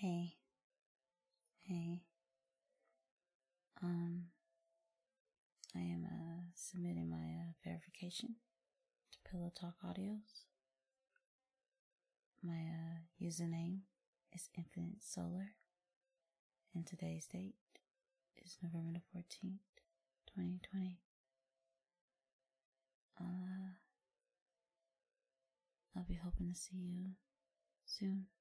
Hey, hey. I am submitting my verification to Pillow Talk Audios. My username is Infinite Solar, and today's date is November the 14th, 2020. I'll be hoping to see you soon.